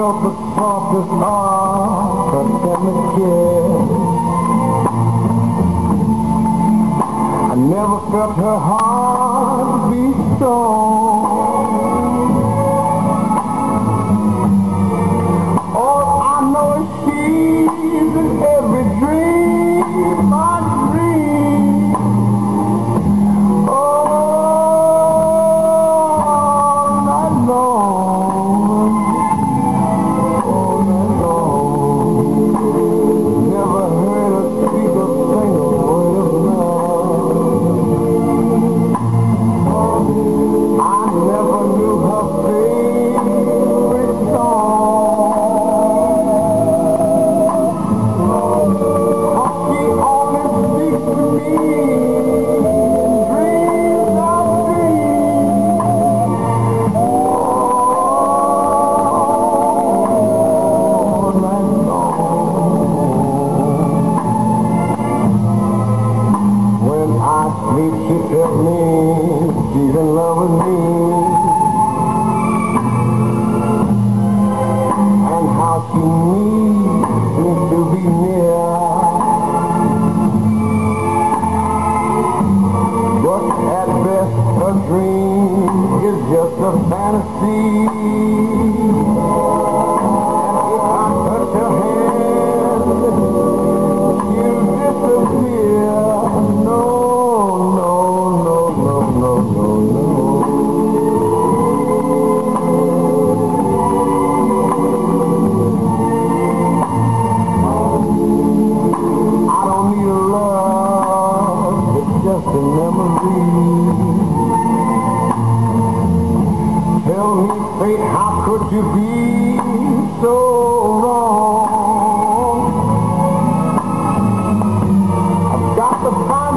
felt the softest arm, a tender kiss. I never felt her heart beat strong. All I know is she's in every dream I dream. All night long, all night long. Never heard her speak a single word of love. I never knew her favorite song. She only speaks to me in dreams I dream. All night long. When I sleep, she tells me she's in love with me, and how she needs me to be near. But at best, a dream is just a fantasy. And if I touch her hand, she'll disappear. No, no, no, no, no, no, no. I don't need a love, it's just a memory. Tell me, fate, how could you be so wrong? I've got to find